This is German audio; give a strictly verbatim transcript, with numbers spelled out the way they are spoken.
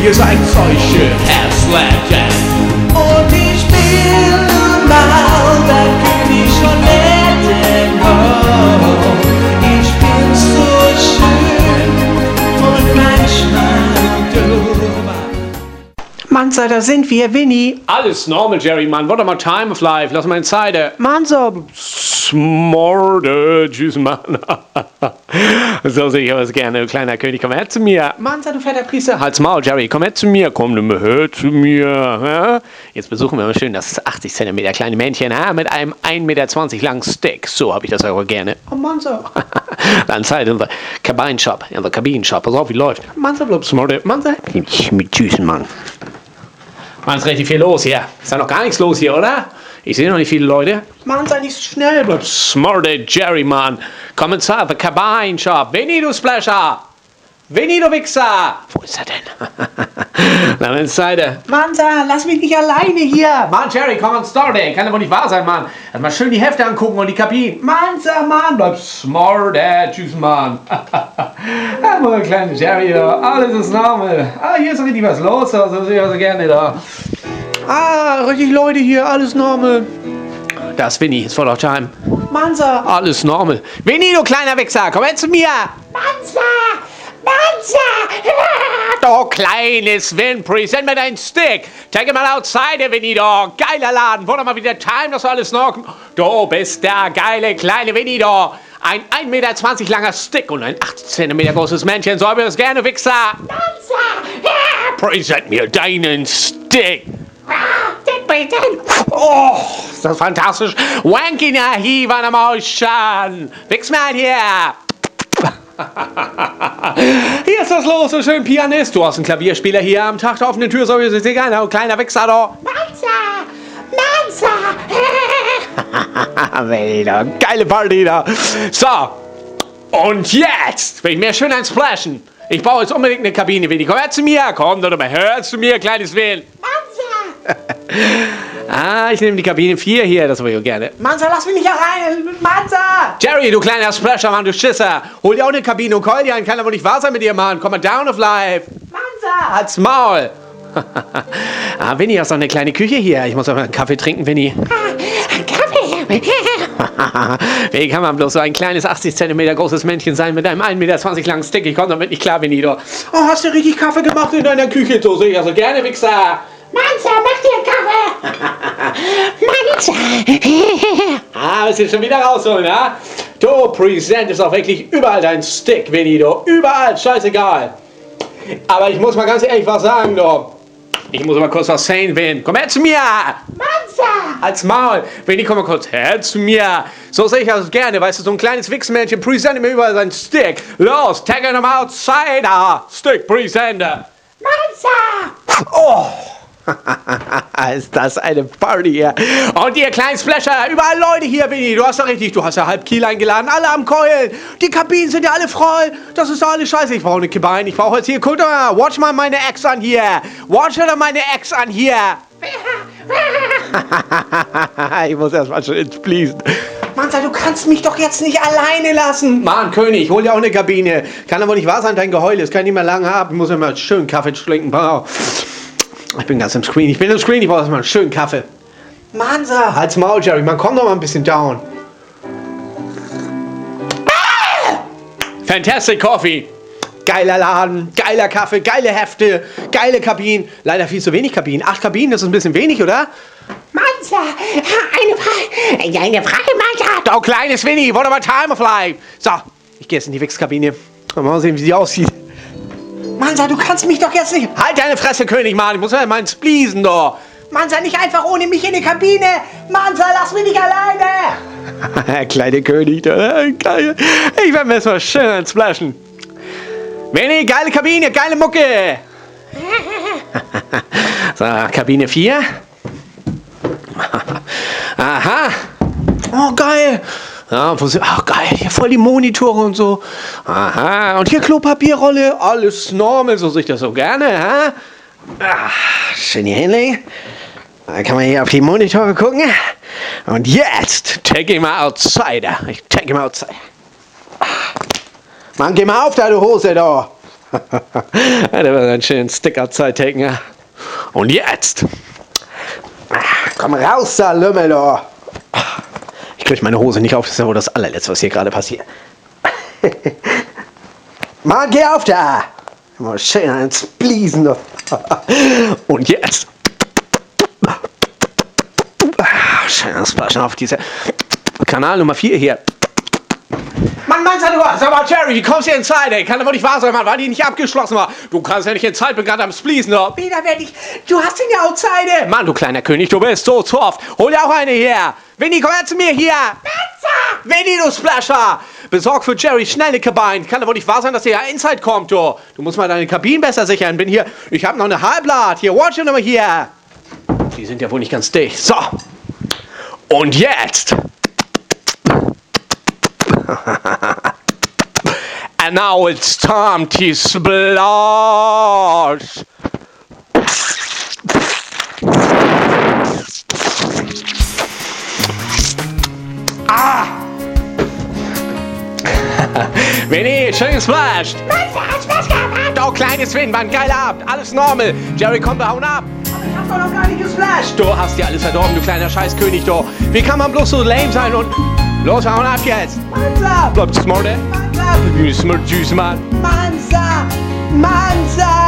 Ihr seid solche Herzlegend. Und ich will mal der König von Erden. Oh, ich bin so schön und manchmal doof. Manza, da sind wir, Winnie. Alles normal, Jerry, Mann. Warte mal, Time of Life. Lass mal in Zeit. Manza. Smorde, tschüss, Mann. So sehe ich aber gerne. Kleiner König, komm her zu mir. Manza, du fetter Priester. Halt's Maul, Jerry, komm her zu mir. Komm, du mal her zu mir. Ja? Jetzt besuchen wir mal schön das achtzig Zentimeter kleine Männchen ja? Mit einem ein Meter zwanzig langen Stick. So habe ich das auch gerne. Oh, Manza. Dann Zeit in der Kabinenshop. In der Kabinenshop. Pass auf, wie läuft. Manza, bleib Smorde. Manza. Mit tschüss, Mann. Mann, ist richtig viel los hier. Ist da noch gar nichts los hier, oder? Ich sehe noch nicht viele Leute. Manza, nicht so schnell. Bleib Smarte Jerry, Mann. Komm ins the Kabine Shop. Winnie, du Splasher. Winnie, du Wichser. Wo ist er denn? Na, ins Seite. Manza, lass mich nicht alleine hier. Mann, Jerry, komm ins Store, ey. Kann aber nicht wahr sein, Mann. Lass mal schön die Hefte angucken und die Kabinen. Manza, Mann. Bleib smarte. Tschüss, Mann. Ja, mein kleiner Jerry, da. Alles ist normal. Ah, hier ist richtig was los. Also sehe ich also gerne da. Ah, richtig Leute hier, alles normal. Das ist Winnie, ist voll auf Time. Manza. Alles normal. Winnie, du kleiner Wichser, komm her zu mir. Manza. Manza. Oh, kleines Winfrey, send mir deinen Stick. Take him mal outside, Winnie, da. Geiler Laden. Wurde mal wieder Time, dass du alles noch... Du bist der geile kleine Winnie, da. Ein ein Meter zwanzig langer Stick und ein achtzig Zentimeter großes Männchen. So habe ich das gerne, Wichser. Manza. Präsent mir deinen Stick. Oh, ist das fantastisch. Wanky na Heave an Emotion. Wichs mal hier. Hier ist das los, so schön Pianist. Du hast einen Klavierspieler hier am Tag auf der Tür, so wie es dir gerne. Kleiner Wichser da. Manza. Manza. Geile Party da. So. Und jetzt will ich mir schön ein Splashen. Ich brauche jetzt unbedingt eine Kabine, Winnie. Komm her zu mir. Komm doch mal her zu mir, kleines Will. Ah, ich nehme die Kabine vier hier, das will ich auch gerne. Manza, lass mich nicht alleine. Manza. Jerry, du kleiner Splasher, Mann, du Schisser. Hol dir auch eine Kabine und keul dir einen. Kann aber nicht wahr sein mit dir, Mann. Komm mal down of life. Manza. Halt's Maul. Ah, Winnie, hast noch eine kleine Küche hier. Ich muss auch mal einen Kaffee trinken, Winnie. Ein Kaffee. Wie kann man bloß so ein kleines achtzig Zentimeter großes Männchen sein mit einem ein Meter zwanzig langen Stick? Ich komme damit nicht klar, Winnie, du. Oh, hast du richtig Kaffee gemacht in deiner Küche? So sehe ich also gerne, Wichser. Manza, mach dir Kaffee. Manza. Ah, ist jetzt schon wieder rausholen, ja? Du präsentest auch wirklich überall deinen Stick, Winnie, du. Überall, scheißegal. Aber ich muss mal ganz ehrlich was sagen, du. Ich muss mal kurz was sehen, Win. Komm her zu mir. Manza. Als Maul. Winnie, komm mal kurz her zu mir. So sehe ich das gerne, weißt du, so ein kleines Wichsmännchen präsentiert mir überall seinen Stick. Los, take him outsider. Stick Presenter. Manza. Oh. Ist das eine Party hier. Und ihr kleinen Splasher, überall Leute hier, Winnie. Du hast doch richtig, du hast ja halb Kiel eingeladen, alle am Keulen. Die Kabinen sind ja alle voll. Das ist doch alles scheiße. Ich brauche eine Kabine, ich brauche jetzt hier, guck doch mal, watch mal meine Ex an hier. Watch doch meine Ex an hier. Ich muss erstmal schon ins Fließen. Manza, du kannst mich doch jetzt nicht alleine lassen. Mann, König, hol dir auch eine Kabine. Kann aber nicht wahr sein, dein Geheul ist. Kann ich nicht mehr lange haben. Ich muss immer schön Kaffee trinken. Ich bin ganz im Screen. Ich bin im Screen. Ich brauche erstmal einen schönen Kaffee. Manza. Halt's Maul, Jerry. Man, komm doch mal ein bisschen down. Ah! Fantastic Coffee. Geiler Laden, geiler Kaffee, geile Hefte, geile Kabinen. Leider viel zu wenig Kabinen. Acht Kabinen, das ist ein bisschen wenig, oder? Manza, eine Frage. Eine Frage, Manza. Oh, kleines Winnie, what about time of life? So, ich gehe jetzt in die Wichskabine. Mal sehen, wie sie aussieht. Manza, du kannst mich doch jetzt nicht... Halt deine Fresse, König, Mann. Ich muss ja mal ins Bliesen, da. Manza, nicht einfach ohne mich in die Kabine. Manza, lass mich nicht alleine. Kleine König, da. Geil. Ich werde mir jetzt mal schön ans Splashen. Winnie, geile Kabine, geile Mucke. So, Kabine vier. Aha. Oh, geil. Ja, wo sie, ach, geil, hier voll die Monitore und so. Aha, und hier Klopapierrolle, alles normal, so sehe ich das so gerne, ha? Ah, schön hier hinlegen. Dann kann man hier auf die Monitore gucken. Und jetzt, take him outside. Ich take him outside. Mann, geh mal auf, deine Hose da. Ja, der wird einen schönen Sticker-Zeit taken, ja. Und jetzt. Komm raus, da Lümmel, du. Ich krieg meine Hose nicht auf, das ist ja wohl das allerletzte, was hier gerade passiert. Mann, geh auf da! Mal schön ans Bliesen, du. Und jetzt. Schön ans Flaschen auf diese Kanal Nummer vier hier. Mann, Mann, du sag mal, Jerry, wie kommst du in Zeit, ey? Kann doch wohl nicht wahr sein, Mann, weil die nicht abgeschlossen war. Du kannst ja nicht in Zeit, bin gerade am Spleasen, oder? Wieder werde ich. Du hast ihn ja auch Zeit. Mann, du kleiner König, du bist so soft. Hol dir auch eine her. Winnie, komm her zu mir hier. Winnie, du Splasher. Besorg für Jerry schnell eine Kabine. Kann doch wohl nicht wahr sein, dass der ja in Zeit kommt, du. Du musst mal deine Kabinen besser sichern. Bin hier, ich hab noch eine Halbblatt. Hier, watch nochmal hier. Die sind ja wohl nicht ganz dicht. So. Und jetzt. And now it's time to splash. Ah! Winnie, schön splashed. Doch, kleines Win, war ein geiler Abend. Alles normal. Jerry, komm, wir hauen ab. Ich hab doch noch gar nicht gesplasht. Du hast dir alles verdorben, du kleiner Scheißkönig, du. Wie kann man bloß so lame sein und... Los, hauen ab jetzt. Mansa! Bleib smart, ey. Mansa! You smart juice, man. Mansa! Mansa!